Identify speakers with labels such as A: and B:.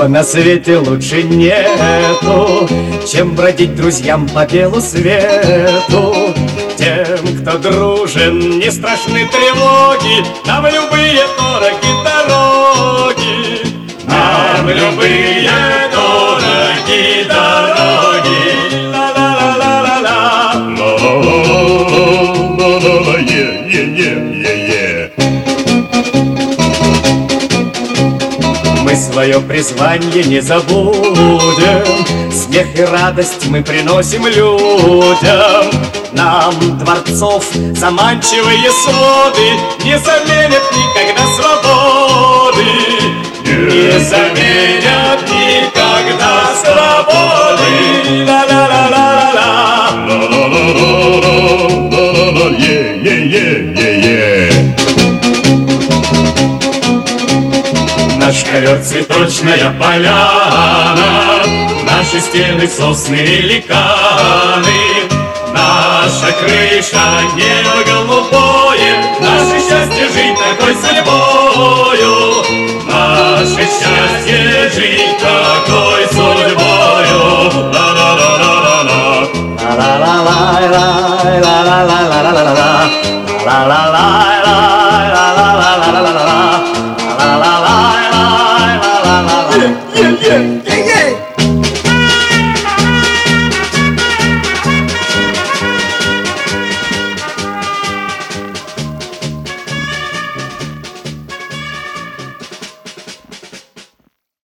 A: Ничего на свете лучше нету, чем бродить друзьям по белу свету. Тем, кто дружен, не страшны тревоги, нам любые дороги дороги. Нам любые дороги дороги. Ла-ла-ла-ла-ла-ла.
B: Ла-ла-ла-ла-ла-ла-ла. Е-е-е-е-е.
A: Мы свое призвание не забудем, смех и радость мы приносим людям. Нам дворцов заманчивые своды не заменят никогда свободы. Не заменят никогда свободы. Ла-ла-ла-ла-ла-ла.
B: Ла-ла-ла-ла-ла-ла-ла. Е-е-е-е-е.
A: Наш ковер цветочная поляна, наши стены сосны и ликаны, наша крыша небо голубое, наше счастье жить такой судьбою, наше счастье жить такой судьбою. Ла-ла-ла-ла-ла-ла. Ла-ла-ла-ла-ла-ла-ла-ла-ла-ла-ла. Ла-ла-ла-ла-ла-ла-ла-ла-ла-ла.
B: Е-е-е-е-е.